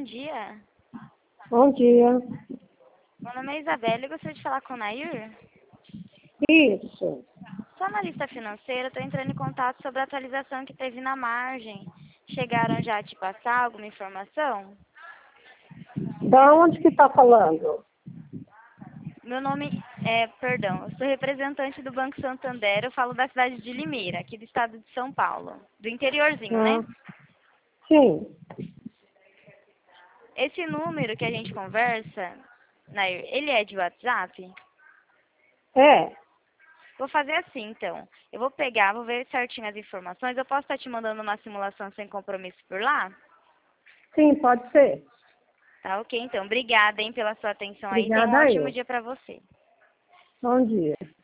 dia. Bom dia. Meu nome é Isabela e gostaria de falar com o Nair. Isso. Sou analista financeira, estou entrando em contato sobre a atualização que teve na margem. Chegaram já a te passar alguma informação? Da onde que está falando? Meu nome eu sou representante do Banco Santander, eu falo da cidade de Limeira, aqui do estado de São Paulo, do interiorzinho, né? Sim. Esse número que a gente conversa, Nair, ele é de WhatsApp? É. Vou fazer assim, então. Eu vou pegar, vou ver certinho as informações. Eu posso estar te mandando uma simulação sem compromisso por lá? Sim, pode ser. Tá, ok, então. Obrigada, hein, pela sua atenção aí. Tenha um Obrigada a ótimo eu. dia para você. Bom dia.